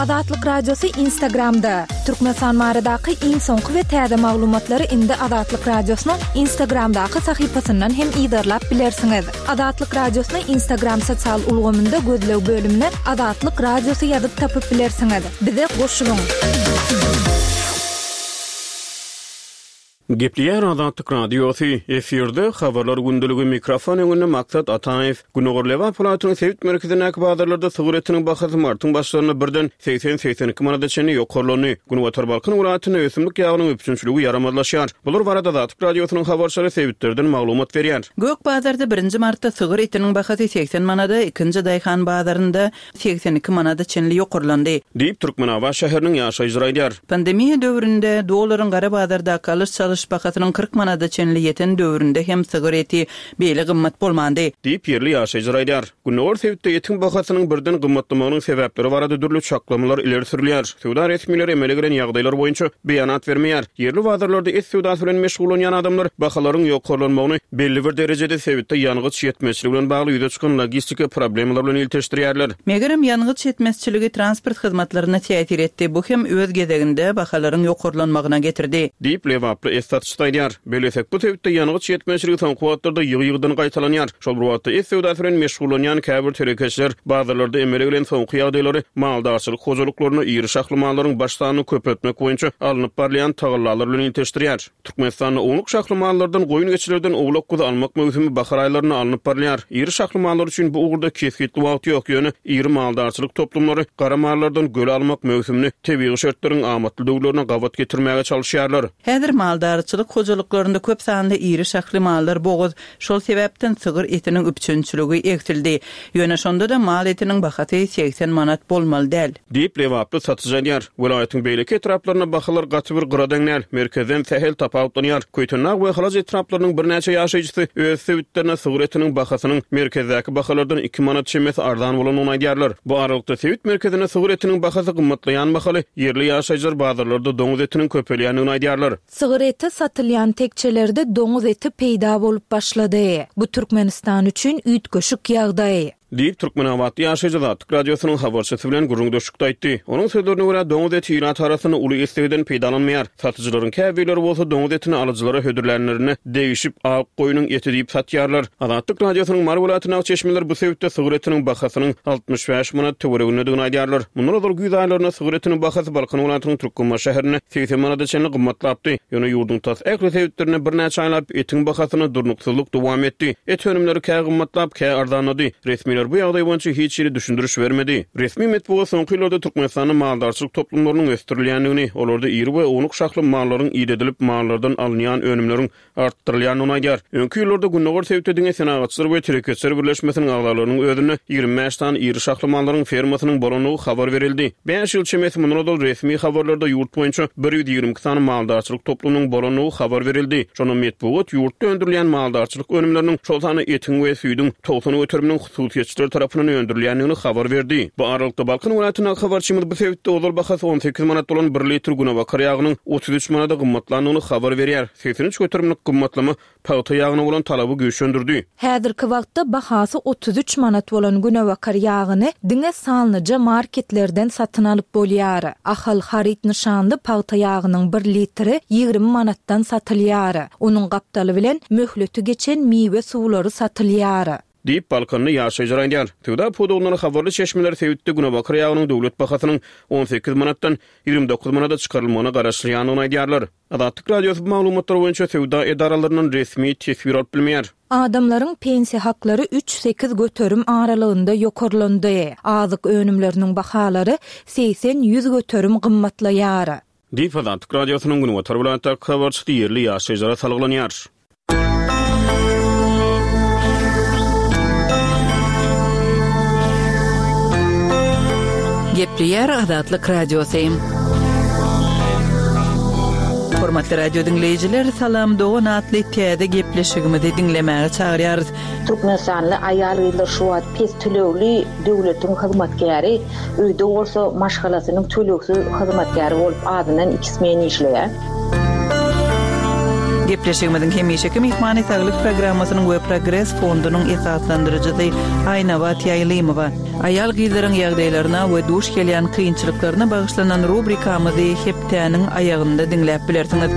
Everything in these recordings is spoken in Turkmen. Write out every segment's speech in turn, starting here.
Azatlyk Radiosu Instagramda. Türkmenistan maradaky iň soňky we täze maglumatlary indi Azatlyk Radiosynyň Instagramdaky sahypasyndan hem ýa-da bilersiňiz. Azatlyk Radiosynyň Instagram sosial ulgamynda gözlew bölümine Azatlyk Radiosu ýazyp tapyp bilersiňiz. Bize goşulyň. Gepleýär Azatlyk Radiosu efirde habarlar gündüligi mikrofon öňünde Maksat Ataev Günogorlewa Polatynyň Sewit merkezindäki bazarlarda sygaretiniň bahasy martyň başlaryna birden 80-82 manata çenli ýokarlany. Günwatar Balkan welaýatyny ösümlik ýagynyň üçinçiligi yaramadlaşýar. Bular barada Azatlyk Radiosynyň habarçylary Sewitlerden maglumat berýär. Gök bazarda 1-nji martda sygaretiniň bahasy 80 manada, 2-nji Daýhan bazarynda 82 manada çenli ýokarlandy. Diýip Türkmenawa şäheriniň ýaşaýjy aýdýar. Pandemiýa döwründe dolaryň gara bazarda çalyş bahasynyň 40 manada çenli ýeten döwründe hem sigareti beýle gymmat bolmandy. Diýip ýerli ýaşaýjy aýdýar. Günogor Sewitde ýetin bahasynyň birden gymmatlamagynyň sebäpleri barada türlü çaklamalar ileri sürilýär. Sewda resmiýetleri emele giren ýagdaýlar boýunça beýanat bermeýär. Ýerli bazarlarda sewdasy bilen meşgul bolan adamlar bahalaryň ýokarlanmagyny belli bir derejede Sewitde ýangyç ýetmezçiligi bilen bagly ýüze çykan logistika problemalar bilen ilteşdirýärler. Megerim ýangyç ýetmezçiligi transport hyzmatlaryna täsir etdi. Bu hem öz gezeginde bahalaryň ýokarlanmagyna getirdi. Diýip lewaply Statçylar belesek bu Sewitde ýangyç ýetmezçiligi soň kuwatlarda ýygy-ýygydan gaýtalanýar. Şol wagtda sewda bilen meşgul bolan käbir terekeçler bazarlarda emele bilen soňky ýagdaýlary maldarçylyk hojalyklaryny ýyry şahly mallaryň başlaryny köpetmek boýunça alınıp barlayan tagyrlar bilen ilteşdirýär. Türkmenistanyň oňluk şahly mallardan goýun geçilerden oglak guda almak möhümi bahar aýlaryna alınıp barlaýar. Ýyry şahly mallar üçin bu ugurda kesgitli wagt ýok ýöne ýyry maldarçylyk toplumlary gara mallardan göl almak möhümini tebii şertleriň amatly döwlerine gawat getirmäge çalışýarlar. Häzir maldarçylyk hojalyklarynda köp sanly ýyry şahly mallar boğuz. Şol sebäpden sygyr etiniň üçinçiligi eksildi. Ýöne şonda da mal etiniň bahasy 80 manat bolmaly däl. Diýip lewaply satyjylar. Welaýatyň beýleki etraplaryna bahalar gaty bir gyradanlar merkezden sähel tapawtlanýar. Köýtünäk we halaj etraplarynyň bir näçe ýaşaýjysy öz Sewitlerine sygaretiniň bahasynyň merkezdäki bahalardan 2 manat çemesi arzan bolanyny aýdýarlar. Bu aralykda Sewit merkezine sygaretiniň bahasy gymmatlaýan bahaly ýerli ýaşaýjylar bazarlarda doňuz etiniň köpelýäniňi aýdýarlar. Sigareti satylýan tekçelerde doňuz eti peýda bolup başlady. Bu Türkmenistan üçin üýtgeşik ýagdaý. Diýip Türkmenawa ýaşaýjy Azatlyk Radiosynyň habarçysy bilen gurulmuşykda aýtdy. Onuň sözlerine görä doňuz eti ýyrat arasyny uly istegden peýdalanmaýar. Satyjylaryň käbileri bolsa doňuz etini alyjylara hödürlänlerini değişip aýyp goýunyň eti diýip satýarlar. Azatlyk Radiosynyň marwulatyna çeşmeler bu sebäpde sigaretiniň bahasynyň 65 manat töweregine degini aýdýarlar. Mundan ozal güýz aýlaryna sigaretiniň bahasy Balkan welaýatynyň Türkmenma şäherine 80 manat çenli gymmatlapdy. Ýöne ýurdun tas äkli sebäplerine bir näçe aýlap etiň bahasyny durnuksyzlyk dowam etdi. Et önümleri kä gymmatlap kä arzanlady. Resmiýetler bu ýagdaý boýunça hiç ýeri düşündürüş bermedi. Resmi medeniýet soňky ýyllarda Türkmenistanyň maldarçylyk toplumlarynyň ösdürilýänligini, olarda ýyry we onuq şahly mallaryň ýededilip mallardan alınýan önümleriň artdyrylýanyny aýdýar. Öňkü ýyllarda Günogor Sewitde senagatçylar we terekeçler birleşmesiniň agzalarynyň ödüne 25 tan ýyry şahly mallaryň fermasynyň bolanyny habar berildi. 5 ýyl çemesi mundan resmi habarlarda ýurt boýunça 120 tan maldarçylyk toplumynyň bolanyny habar berildi. Şonu medeniýet ýurtda öndürilýän maldarçylyk önümleriniň şol sany etiň we süýdüň togsuny götürmeniň hususiýetçiler tarapyndan öndürilýänligini habar berdi. Bu aralykda Balkan welaýatynyň habarçymyz bu Sewitde ozal bahasy 18 manat bolan 1 litr Günowakar ýagynyň 33 manata gymmatlanyny habar berýär. 83 götürümlik gymmatlama paýta ýagyna bolan talaby güýçlendirdi. Häzirki wagtda bahasy 33 manat bolan Günowakar ýagyny diňe sanlyja marketlerden satyn alyp bolýar. Ahal harit nişanly paýta ýagynyň 1 litri 20 manatdan satylýar. Onuň gapdaly bilen möhleti geçen miwe suwlary satylýar. Diýip Balkanyny ýaşaýjy aýdýar. Tüwda podoglaryň habarly çeşmeler Sewitde Günowakar ýagynyň döwlet bahasynyň 18 manatdan 29 manata çykarylmagyna garaşlýanyny aýdýarlar. Azatlyk Radiosu maglumatlary boýunça Sewda edaralarynyň resmi tesbir alyp bilmeýär. Adamlaryň pensiýa haklary 3-8 göterim aralygynda ýokarlandy. Azyk önümleriniň bahalary 80-100 göterim gymmatlaýar. Diýip Azatlyk Radiosynyň Günowakar welaýatyny habarçysy ýerli ýaşaýjylara salglanýar. Gepleýär Azatlyk Radiosu. Hormatly radio dinleyijiler, salam dogan atly täze gepleşigimizi dinlemäge çagyrýarys. Türkmenistanly aýalgylar şu wagt pes tölegli döwletiň hyzmatkäri, öýde bolsa maşgalasynyň töleksiz hyzmatkäri bolup adyndan 2 men işleýär. Gepleşigimizin hemişeki mihmani sağlık programmasının we Progress fondunun esaslandırıcısı Ayna Vatiyaylimova ayal gyzlaryň ýagdaýlaryna we duş gelýän kynçylyklaryna bagyşlanan rubrikamyzy heptäniň ayagynda dinläp bilersiňiz.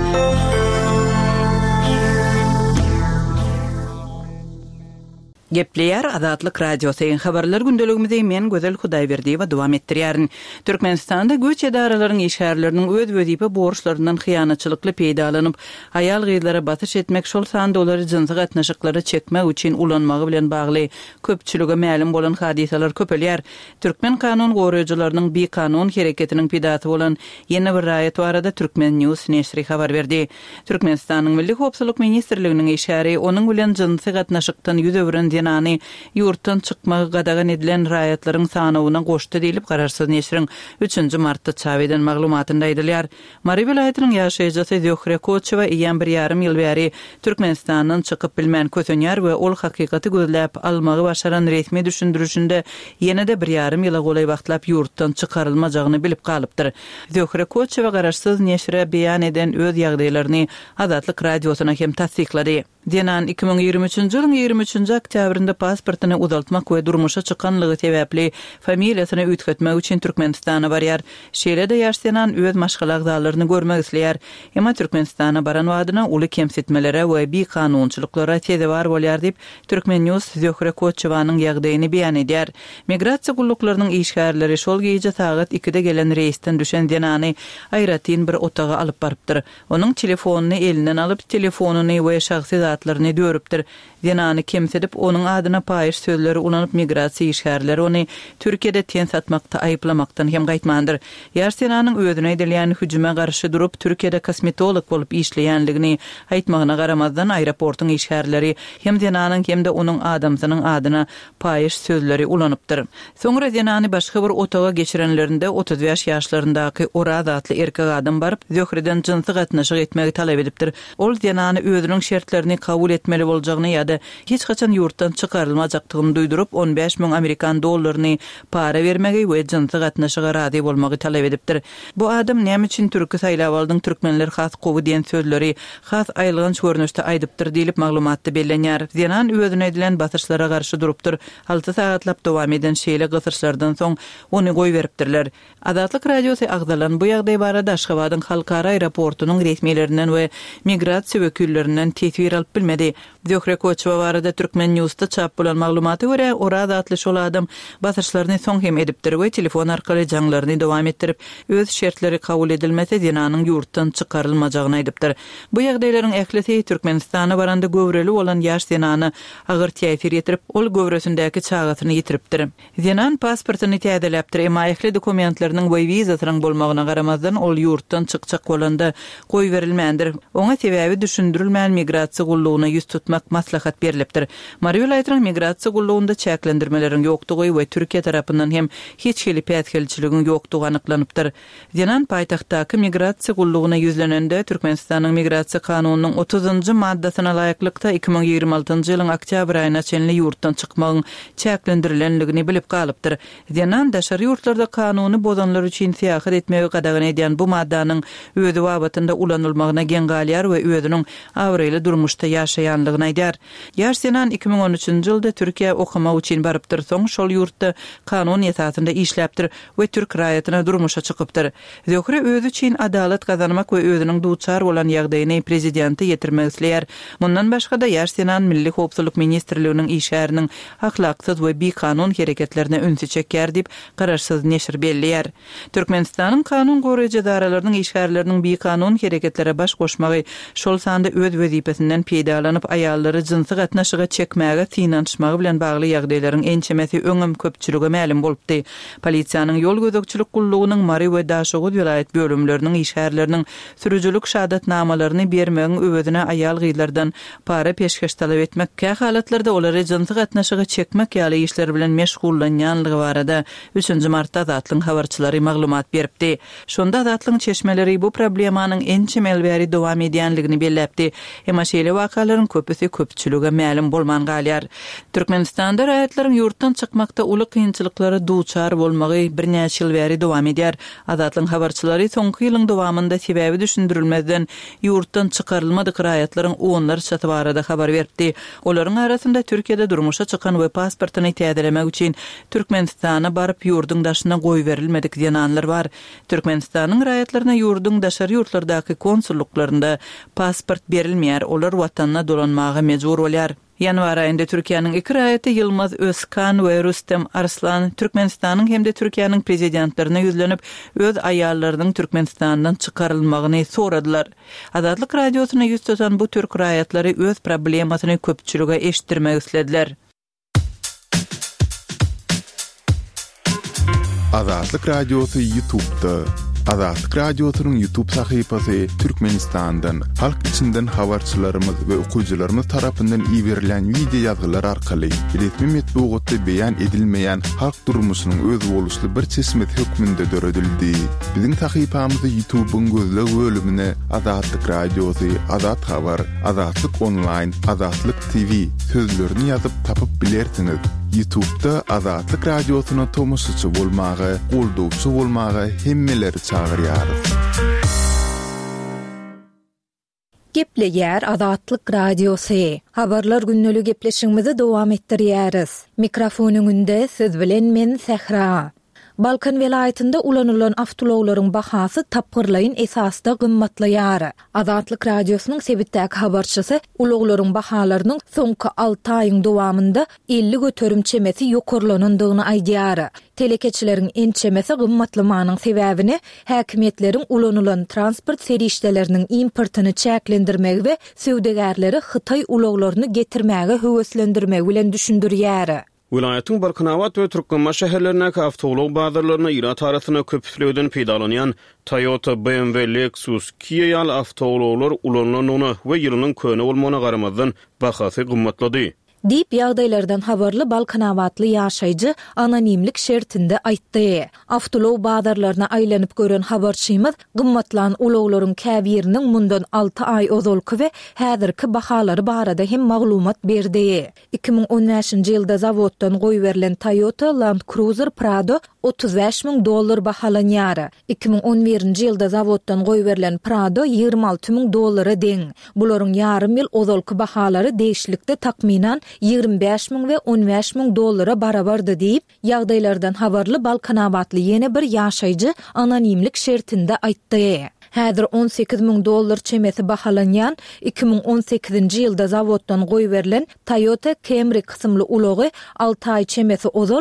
Gepleýär Azatlyk radiosyň habarlar gündeligimizi men Gözel Hudaýberdiýewa dowam etdirýärin. Türkmenistanda göç edaralaryň işgärleriniň öz wezipä borçlaryndan hyýanatçylykly peýdalanyp, ayal gyzlara batyş etmek şol sanda olary jynsy gatnaşyklary çekmek üçin ulanmagy bilen bagly köpçülüge ma'lum bolan hadisalar köpelýär. Türkmen kanun goraýjylarynyň bir kanun hereketiniň pidaty bolan ýene bir raýat barada Türkmen News neşri habar berdi. Türkmenistanyň Milli Howpsuzlyk ministrliginiň işgäri onuň bilen jynsy gatnaşykdan ýüzewren denany ýurtdan çykmagy gadagan edilen raýatlaryň sanawyna goşdy diýilip gararsız neşriň 3-nji martda çap eden maglumatynda aýdylýar. Mary vilayatynyň ýaşaýjysy Zöhre Koçewa ýan 1,5 ýyl bäri Türkmenistanyň çykyp bilmän kösenýär we ol hakykaty gözläp almagy başaran resmi düşündürüşinde ýene-de 1,5 ýyla golay wagtlap ýurtdan çykarylmajagyny bilip galypdyr. Zöhre Koçewa gararsız neşre beýan eden öz ýagdaýlaryny Azatlyk radiosyna hem tasdiklady. Denan 2023-nji ýylyň 23-nji oktýabrynda pasportyny uzaltmak we durmuşa çykanlygy sebäpli familiýasyny ütgetmek üçin Türkmenistana barýar. Şeýle-de ýaşsanan öz maşgalagdalaryny görmek isleýär. Emma Türkmenistana baran wadyna uly kemsitmelere we bir kanunçylyklara tede bar bolýar diýip Türkmen News Zöhre Koçewanyň ýagdaýyny beýan edýär. Migrasiýa gulluklarının işgärleri şol gece saat 2-de gelen reýsten düşen Denany aýratyn bir otaga alyp barypdyr. Onuň telefonuny elinden alyp telefonuny we şahsy zatlaryny dörüpdir. Denany kemsedip onuň adyna paýyş sözleri ulanyp migrasiýa işgärleri ony Türkiýede ten satmakda aýplamakdan hem gaýtmandyr. Ýarsynanyň özüne edilýän hüjüme garşy durup Türkiýede kosmetolog bolup işleýänligini aýtmagyna garamazdan aeroportyň işgärleri hem Denanyň hem de onuň adamsynyň adyna paýyş sözleri ulanypdyr. Soňra Denany başga bir otaga geçirenlerinde 35 ýaşlaryndaky Oraz adly erkek adam barıp Zöhreden jynsy gatnaşyk etmegi talap edipdir. Ol Denany özüniň şertlerini kabul etmeli boljagyny ýa-da hiç kaçan ýurtdan çykarylmajakdygyny duýdurup 15 000 Amerikan dollaryny para bermegi we jynsy gatnaşyga razy bolmagy talap edipdir. Bu adam näme üçin türki saýlawalyň türkmenler has gowy diýen sözleri has aýlygyn görnüşde aýdypdyr diýilip maglumatda bellenýär. Denan özüne edilen batyşlara garşy durupdyr. 6 saatlap dowam eden şeýle gysyrşlardan soň ony goý beripdirler. Azatlyk radiosy agdalan bu ýagdaý barada Aşgabatyň halkara aeroportunyň resmiýetlerinden we migrasiýa wekillerinden tesbir alyp bilmedi. Zöhre Koçewa barada Türkmen News'ta çap bolan maglumaty görä Oraz adly şol adam batyşlaryny soň hem edipdir we telefon arkaly jaňlaryny dowam etdirip öz şertleri kabul edilmese Denanyň ýurtdan çykarylmajagyny aýdypdyr. Bu ýagdaýlaryň ählisi Türkmenistana baranda göwreli bolan ýaş Denany agyr täsir etdirip ol göwresindäki çagatyny ýitiripdir. Denan pasportyny täzeläpdir, emma ähli dokumentlarynyň we wizasynyň bolmagyna garamazdan ol ýurtdan çykjak bolanda goý berilmändir. Oňa sebäbi düşündirilmän migrasiýa gullugyna ýüz tutmak maslahat berilipdir. Mary vilayatynyň migrasiýa gullugynda çäklendirmeleriň ýokdugy we Türkiýe tarapyndan hem hiç hili pätkelçiligiň ýokdugy anyklanypdyr. Denan paýtagtdaky migrasiýa gullugyna ýüzlenende Türkmenistanyň migrasiýa kanunynyň 30-njy maddasyna laýyklykda 2026-njy ýylyň oktyabr aýyna çenli ýurtdan çykmagyň çäklendirilenligini bilip galypdyr. Denan daşary ýurtlarda kanuny bozanlar üçin syýahat etmegi gadagan edýän bu maddanyň özü wagtynda ulanylmagyna gen galýar we özüniň awreýli durmuşda ýaşaýanlygyny aýdýar. Ýaşsanan 2013-nji ýylda Türkiýe okuma üçin barypdyr, soň şol ýurtda kanun esasynda işläpdir we türk raýatyna durmuşa çykypdyr. Zöhre özü üçin adalet gazanmak we özüniň duçar bolan ýagdaýyny prezidenti ýetirmek isleýär. Mundan başga-da ýaşsanan Milli Howpsuzlyk ministrliginiň işgäriniň ahlaksyz we bir kanun hereketlerine ünsü çekýär diýip gararsız neşir belliýär. Türkmenistanyň kanun goraýjy daralarynyň işgärleriniň bir kanun hereketlere baş goşmagy şol sanda öz wezipesinden peýdalanyp aýallary jynsy gatnaşyga çekmäge synanşmagy bilen bagly ýagdaýlaryň ençemesi öňüm köpçülüge ma'lum bolupdy. Polisiýanyň ýol gözekçilik gullugynyň Mary we Daşogut vilayet bölümleriniň işgärleriniň sürüjülük şahatnamalaryny bermegiň öwedine aýal gyzlardan para peşkeş talap etmek, kä halatlarda olary jynsy gatnaşyga çekmek ýaly işler bilen meşgullanýanlygy barada 3-nji martda Azatlyň habarçylary maglumat beripdi. Şonda Azatlyň çeşmeleri bu problemanyň ençe melbäri dowam edýänligini belläpdi. Emma şeýle wakalaryn köpüsi köpçülüge ma'lum bolman galyar. Türkmenistanda raýatlaryň ýurtdan çykmakda uly kynçylyklary duçar bolmagy bir näçe ýyl bäri dowam edýär. Azatlyň habarçylary soňky ýylyň dowamynda sebäbi düşündirilmezden ýurtdan çykarylmadyk raýatlaryň onlar çaty barada habar berdi. Olaryň arasynda Türkiýede durmuşa çykan we pasportyny täzelemek üçin Türkmenistana baryp ýurdun daşyna goý berilmedik diýenler bar. Türkmenistanyň raýatlaryna ýurdun daşary ýurtlardaky konsulluklarynda pasport berilmeýär, olar watanyna dolanmagy mejbur bolýar. Yanvar ayında Türkiýanyň iki raýaty Yılmaz Özkan we Rüstem Arslan Türkmenistanyň hemde Türkiýanyň prezidentlerine ýüzlenip öz aýallarynyň Türkmenistandan çykarylmagyny soradylar. Azatlyk radiosyna ýüz tutan bu türk raýatlary öz problemasyny köpçülüge eşitdirmek istediler. Azatlyk radiosu YouTube'da. Azatlyk radiosynyň YouTube sahypasy Türkmenistandan, halk içinden habarçylarymyz we okuwçylarymyz tarapyndan iýerilen video ýazgylar arkaly resmi metbuatda beýan edilmeýän halk durmuşynyň öz boluşly bir çeşmet hökmünde döredildi. Biziň sahypamyzy YouTube'un gözleg bölümine Azatlyk radiosu, Azat habar, Azatlyk online, Azatlyk TV sözlerini ýazyp tapyp bilersiňiz. YouTube'da Azatlyk radiosyna tomoşaçy bolmagy, goldowçy bolmagy hemmeleri çağırýar. Gepleýär Azatlyk radiosu. Habarlar günnäli gepleşigimizi dowam etdirýäris. Mikrofonyň önünde siz bilen men Sehra. Balkan welaýatynda ulanylan awtolawlaryň bahasy tapgyrlaýyn esasda gymmatlaýar. Azatlyk radiosynyň sebitdäki habarçysy ulaglaryň bahalarynyň soňky 6 aýyň dowamynda 50 göterim çemesi ýokarlanandygyny aýdýar. Telekeçileriň ençemesi gymmatlymanyň sebäbini häkimetleriň ulanylan transport serişdeleriniň importyny çäklendirmegi we söwdegärleri Hytaý ulaglaryny getirmäge höweslendirmegi bilen düşündirýär. Vilayatyň Balkanawat we Türkmenistан şäherlerindäki awtolog bazarlaryna ýyrat arasyna köpüslegden peýdalanýan Toyota, BMW, Lexus, Kia ýaly awtologlar ulanlanyny we ýylynyň köne bolmagyna garamazdan bahasy gymmatlady. Dip ýagdaýlardan habarly Balkanawatly ýaşaýjy anonimlik şertinde aýtdy. Awtolog bazarlaryna aýlanyp gören habarçymyz gymmatlan ulaglaryň käbiriniň mundan 6 aý ozalky we häzirki bahalary barada hem maglumat berdi. 2015-nji ýylda zawoddan goý berilen Toyota Land Cruiser Prado $35,000 bahalanýar. 2011-nji ýylda zawoddan goý berilen Prado $26,000 deň. Bularyň ýarym ýyl ozalky bahalary değişlikde takminan $25,000 we $15,000 barabardy diýip ýagdaýlardan habarly Balkanawatly ýene bir ýaşaýjy anonimlik şertinde aýtdy. Häzir $18,000 çemesi bahalanýan 2018-nji ýylda zawoddan goý berilen Toyota Camry kysymly ulagy 6 aý çemesi ozal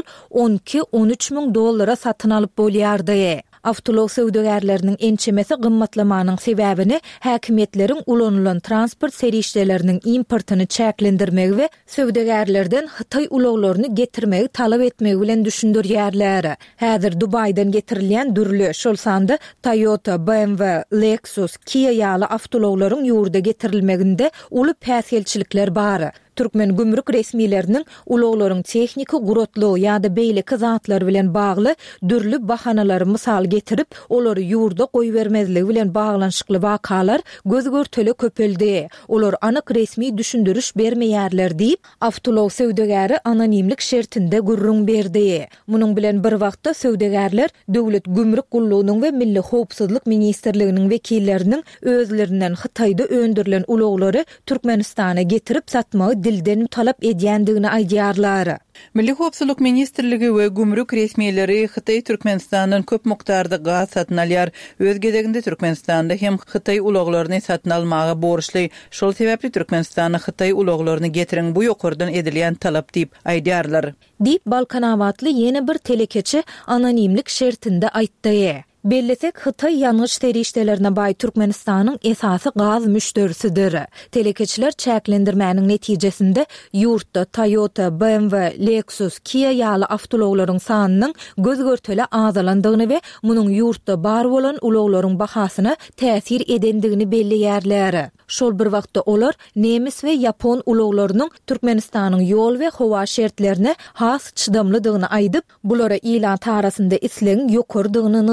$12-13,000 satyn alyp bolýardy. Awtolog söwdegärleriniň ençemesi gymmatlamanyň sebäbini häkimetleriň ulanylan transport serişdeleriniň importyny çäklendirmegi we söwdegärlerden Hytaý ulaglaryny getirmegi talap etmegi bilen düşündirýärler. Häzir Dubaýdan getirilýän dürli şol sanda Toyota, BMW, Lexus, Kia ýaly awtologlaryň ýurda getirilmeginde uly päsgelçilikler bar. Türkmen gümrük resmilerinin ulaglaryň texniki gurotlugy ýa-da beýleki zatlar bilen bagly dürli bahanalary mysal getirip olary ýurda goý bermezligi bilen baglanşykly wakalar göz görteli köpeldi. Olar anyk resmi düşündürüş bermeýärler diýip awtolog söwdegäri anonimlik şertinde gurrun berdi. Munyň bilen bir wagtda söwdegärler döwlet gümrük gullugynyň we milli howpsuzlyk ministrliginiň wekilleriniň özlerinden Hytaýda öndürilen ulaglary Türkmenistana getirip satmagy dilden talap edýändigini aýdýarlar. Milli Howpsuzlyk Ministrligi we gümrük resmiýetleri Hytaý Türkmenistanyň köp mukdarda gaz satyn alýar. Öz gezeginde Türkmenistanda hem Hytaý ulaglaryny satyn almagy borçly. Şol sebäpli Türkmenistana Hytaý ulaglaryny getiriň bu ýokurdan edilýän talap diýip aýdýarlar. Dip Balkanawatly ýene bir telekeçi anonimlik şertinde aýtdy. Bellesek Hytaý ýangyş serişdelerine baý Türkmenistanyň esasy gaz müşterisidir. Telekeçiler çäklendirmäniň netijesinde ýurtda Toyota, BMW, Lexus, Kia ýaly awtologlaryň sanynyň göz görteli azalandygyny we munyň ýurtda bar bolan ulaglaryň bahasyna täsir edendigini belliýärler. Şol bir wagtda olar nemis we Japon ulaglarynyň Türkmenistanyň ýol we howa şertlerine has çydamlydygyny aýdyp, bulara ilan tarasynda islegiň ýokurdygyny nygtaýar.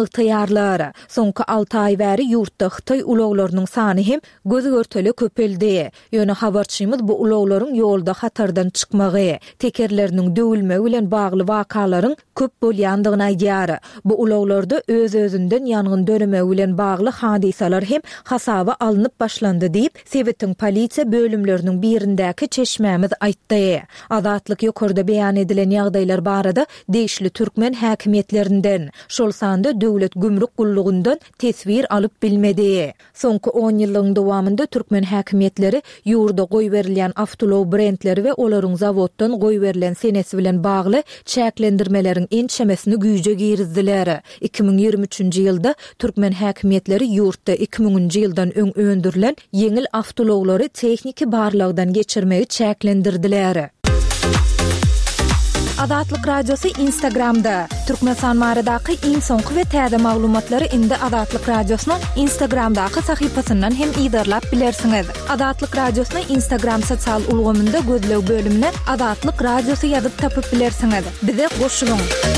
barlary. Soňky 6 ay bäri ýurtda Xitay ulaglarynyň sany hem göz görteli köpeldi. Ýöne habarçymyz bu ulaglaryň ýolda hatardan çykmagy, tekerleriniň döwülmegi bilen bagly wakalaryň köp bolýandygyny aýdýar. Bu ulaglarda öz-özünden ýangyn dönemegi bilen bagly hadisalar hem hasaba alınıp başlandy diýip Sebetiň polisiýa bölümleriniň birindäki çeşmämiz aýtdy. Azatlyk ýokarda beýan edilen ýagdaýlar barada deýişli türkmen häkimiýetlerinden, şol sanda döwlet gümrük gullugundan tesbir alyp bilmedi. Soňky 10 ýylyň dowamında türkmen häkimiýetleri ýurda goý berilýän awtolog brendleri we olaryň zawoddan goý berilen senesi bilen bagly çäklendirmeleriň ençemesini güýje girizdiler. 2023-nji ýylda türkmen häkimiýetleri ýurtda 2000-nji ýyldan öňdürilen ýeňil awtologlary techniki barlygdan geçirmegi çäklendirdiler. Azatlyk radiosu Instagramda. Türkmenistan baradaky iň soňky we täze maglumatlary indi Azatlyk radiosynyň Instagramdaky sahypasyndan hem ýydarlap bilersiňiz. Azatlyk radiosyny Instagram sosial ulgamynda gözlew bölümine Azatlyk radiosu ýazyp tapyp bilersiňiz. Bize goşulyň.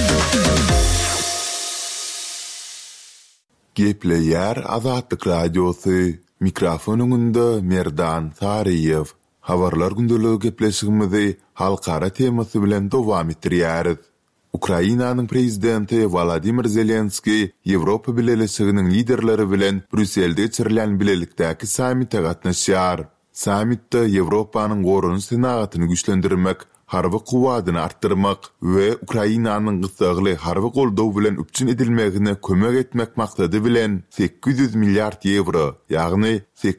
Gepleýär Azatlyk radiosu. Mikrofonunda Merdan Sariýew. Habarlar gündəligi gepleşigimizi halkara temasy bilen dowam etdirýäris. Ukrainanyň prezidenti Volodymyr Zelenski Ýewropa Birleşiginiň liderleri bilen Brüsselde geçirilen bilelikdäki sammitde gatnaşýar. Sammitde Ýewropanyň gorun senatyny güýçlendirmek, harby kuwadyny artdyrmak we Ukrainanyň gysagly harby goldaw bilen üpçün edilmegine kömek etmek maksady bilen 800 milliard euro, ýagny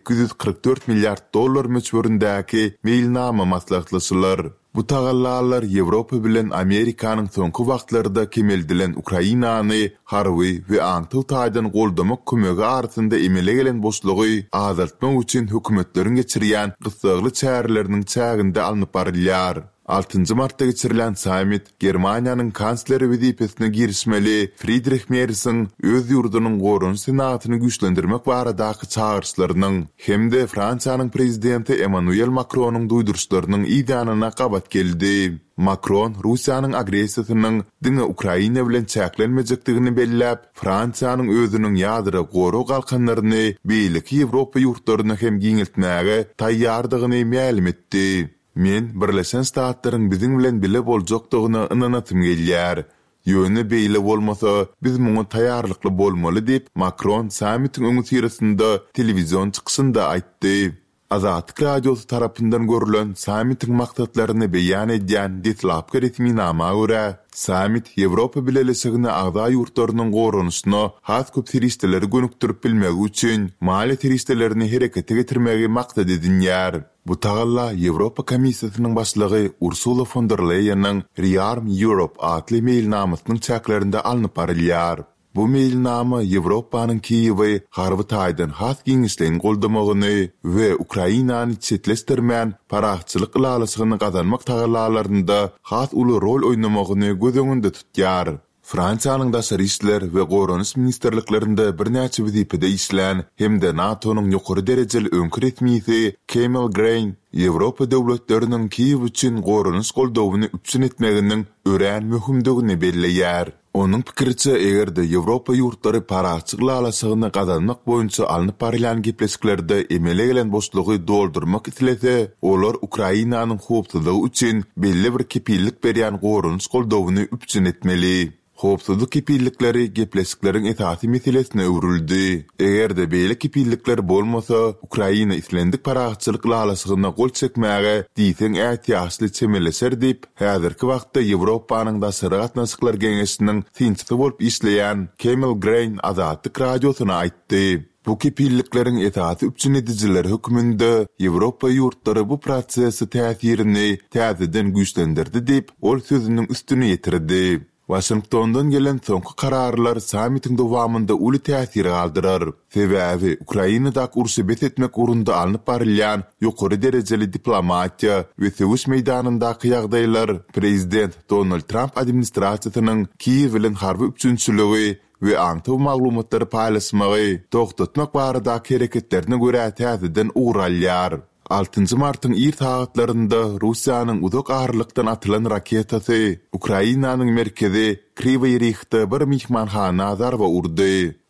844 milliard dollar meçberindäki meýilnama maslahatlaşylar. Bu tagallalar Ýewropa bilen Amerikanyň soňky wagtlarda kemeldilen Ukrainany harby we aňtyw taýdan goldamak kömegi arasynda emele gelen boşlugy azaltmak üçin hökümetleriň geçirýän gysagly çäreleriniň çäginde alınıp barylýar. 6 martda geçirilen sammit Germaniýanyň kansleri wezipesine girişmeli Friedrich Merz'in öz ýurdunyň gorun senatyny güýçlendirmek baradaky çağırşlarynyň hemde Fransiýanyň prezidenti Emmanuel Macronyň duýdurşlarynyň ýa-da gabat geldi. Macron Russiýanyň agresiýasynyň diňe Ukraina bilen çäklenmejekdigini belläp, Fransiýanyň özüniň ýadyra goru galkanlaryny beýleki Ýewropa ýurtlaryna hem giňeltmäge taýýardygyny ma'lum etdi. Men Birleşen Ştatlaryň biziň bilen bile boljakdygyna ynanatym gelýär. Ýöne beýle bolmasa biz muňa taýýarlykly bolmaly diýip Macron sammitiň öňü tirasynda telewizion çykyşynda aýtdy. Azatlyk radiosu tarapyndan görülen sammitiň maksatlaryny beýan edýän detlapky resminama görä sammit Ýewropa Birleşigine agda ýurtlarynyň gorunyşyna has köp tiristeleri gönükdirip bilmegi üçin mali tiristelerini herekete getirmegi maksat edilýär. Bu tagalla Ýewropa Komissiýasynyň başlygy Ursula von der Leyen'ň Rearm Europe adly meýilnamasynyň çäklerinde alınıp barylýar. Bu meýilnama Ýewropanyň Kiýewy harby taýdan has giňişlerini goldamagyny we Ukrainany çetleşdirmän paraçylyk ýalysyny gazanmak tagallalarynda has uly rol oýnamagyny göz öňünde tutýar. Fransiýanyň daşary işler we goranyş ministerliklerinde birnäçe wezipede işlän hemde NATO'nyň ýokary derejeli öňkü resmisi Kemal Grain Ýewropa döwletleriniň Kiýew üçin goranyş goldawyny üpçün etmeginiň örän möhümdigini belleýär. Onun pikirçe egerde Ýewropa ýurtlary paraçyk ýalysyny gazanmak boýunça alınıp barýan gepleşiklerde emele gelen boşlugy doldurmak itilese, olar Ukrainanyň howpsuzlygy üçin belli bir kepillik berýän goranyş goldawyny üpçün etmeli. Howpsuzlyk kepillikleri gepleşikleriň esasy meselesine öwrüldi. Egerde beýle kepillikler bolmasa, Ukraina islendik paraçylyk ýalysyna gol çekmäge diýsen ähtiýaçly çemeleşer diýip, häzirki wagtda Ýewropanyň daşary gatnaşyklar geňeşiniň tinçisi bolup işleýän Kemal Grain Azatlyk radiosyna aýtdy. Bu kepillikleriň esasy üpçün edijileri höküminde Ýewropa ýurtlary bu prosesi täsirini täzeden güýçlendirdi diýip, ol sözüniň üstüne ýetirdi. Washingtondan gelen soňky kararlar sammitiň dowamında uly täsir galdyrar. Sebäbi Ukrainada urşy betetmek urunda alınıp barylýan ýokary derejeli diplomatiýa we söwüş meýdanyndaky ýagdaýlar prezident Donald Trump administrasiýasynyň Kiýew bilen harby üpçünçiligi we aňtyw maglumatlary paýlaşmagy togtatmak barada hereketlerine görä täzeden uğralýar. 6 martyň ýer saatlarynda Russiýanyň uzak aýrlykdan atylan raketasy Ukrainanyň merkezi Kryvyi Rih'de bir mihmanhana zarba urdy.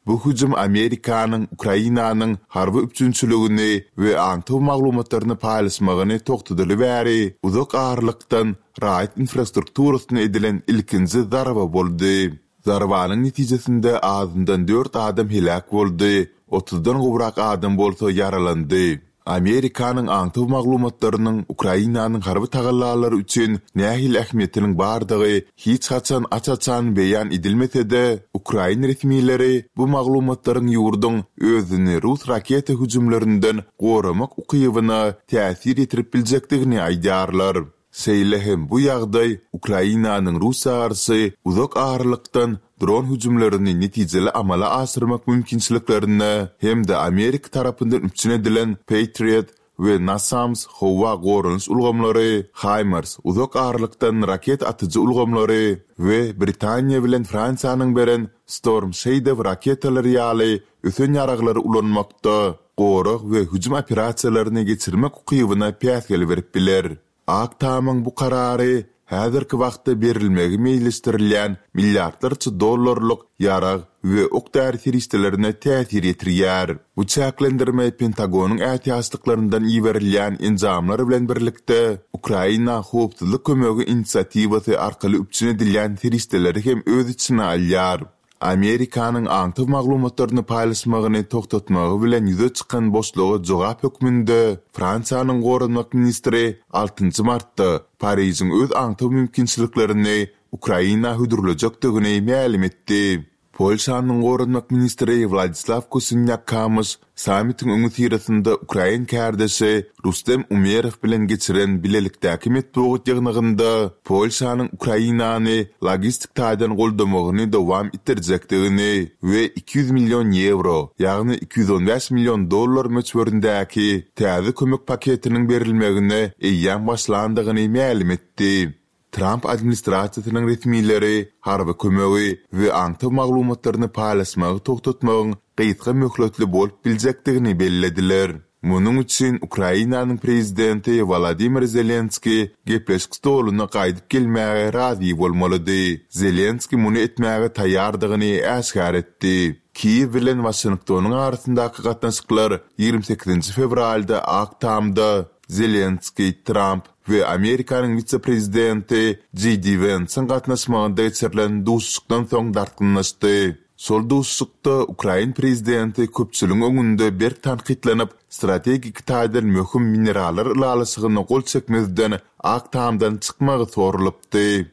Bu hücum Amerikanyň Ukrainanyň harby üçünçülügini we aňtyw maglumatlaryny paýlaşmagyny toktudyly bäri uzak arlykdan raýat infrastrukturasyna edilen ilkinji zarba boldy. Zarbanyň netijesinde azyndan 4 adam helak boldy, 30-dan gowrak adam bolsa yaralandy. Amerikanyň aňtyw maglumatlarynyň Ukrainanyň harby tagallalary üçin nähil ähmiýetiniň bardygy hiç haçan açaçan beýan edilmese-de, Ukraina resmiýetleri bu maglumatlaryň ýurdun özüni Rus raketa hüjumlaryndan goramak ukybyna täsir etirip biljekdigini aýdarlar. Seýlehem bu ýagdaý Ukrainanyň Russiýa garşy uzak arlykdan dron hüjumlaryny netijeli amala asyrmak mümkinçiliklerini hem-de Amerika tarapyndan üçin edilen Patriot we NASAMS howa gorunç ulgamlary, HIMARS uzak arlykdan raket atyjy ulgamlary we Britaniýa bilen Fransiýanyň beren Storm Shadow raketalary ýaly ösen ýaraglary ulanmakda, gorak we hüjum operasiýalaryny geçirmek ukybyna päsgel berip biler. Aktamyň bu karary häzirki wagtda berilmegi meýilleşdirilýän milliardlarça dollarlyk ýarag we okdary teristlerine täsir etirýär. Bu çäklendirme Pentagonyň ätiýaçlyklaryndan iberilýän enjamlar bilen birlikde Ukraina howpsuzlyk kömegi inisiatywasy arkaly üçin edilýän teristleri hem öz içine alýar. Amerikanyň aňtyw maglumatlaryny paýlaşmagyny toktatmagy bilen ýüze çykan boşlugy jogap hökmünde Fransiýanyň gorunmak ministri 6 martda Parysyň öz aňtyw mümkinçiliklerini Ukraina hüdürlejekdigini ma'lum etdi. Polşanyň gorunmak ministri Vladislav Kosynyak-Kamyş sammitin öňü tirasynda Ukraina kärdeşi Rustem Umerow bilen geçiren bilelikdäki metbuat ýygnygynda Polşanyň Ukrainany logistik taýdan goldamagyny dowam etdirjekdigini we 200 milyon euro, ýagny 215 milyon dollar möçberindäki täze kömek paketiniň berilmegine eýýän başlandygyny ma'lum etdi. Trump administrasiýasynyň resmiýetleri harby kömegi we aňtyw maglumatlaryny paýlaşmagy toktatmagyň gyýtga möhletli bolup biljekdigini bellädiler. Munyň üçin Ukrainanyň prezidenti Volodymyr Zelenski gepleşik stoluna gaýdyp gelmäge razy bolmalydy. Zelenski muny etmäge taýýardygyny äşgär etdi. Kiev bilen Washingtonyň arasyndaky gatnaşyklar 28 fevralda Aktamda Zelenski, Trump ve Amerikanyň vitse-prezidenti J.D. Vance'ın gatnaşmagynda geçirilen duşlukdan soň dartgynlaşdy. Sol duşlukda Ukraina prezidenti köpçüligiň öňünde berk tanqidlenip, strategik taýdan möhüm mineraller ulalyşygyny gol çekmezden Aktamdan çykmagy sorulypdy.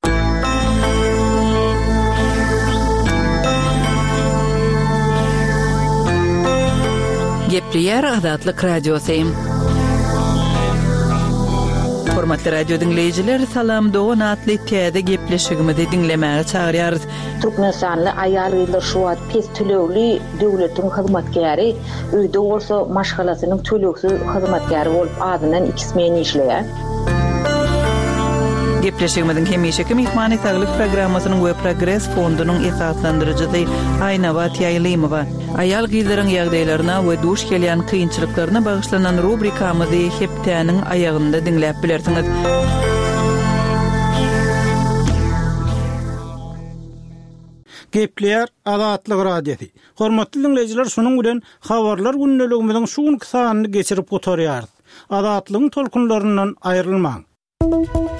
Gepleýär Azatlyk Radiosu. Hormatly radio dinleyijiler, salam dogan atly täze gepleşigimizi dinlemäge çagyrýarys. Türkmenistanly aýal ýyllar şu wagt pes tölegli döwletiň hyzmatkäri, öýde bolsa maşgalasynyň töleksiz hyzmatkäri bolup adyndan 2 meni işleýär. Gepleşigimizin hemişeki mehmany saglyk programmasynyň we Progress fondunyň esaslandyrjysy Aýnabat Ýaýlymowa aýal gyzlaryň ýagdaýlaryna we duş gelýän kynçylyklaryna bagyşlanan rubrikamyzy hepdäniň aýagynda dinläp bilersiňiz. Gepleýär Azatlyk Radiosu. Hormatly dinleyijiler, şonuň bilen habarlar günneligimiziň şu sanyny geçirip oturýar. Azatlygyň tolkunlaryndan aýrylmaň.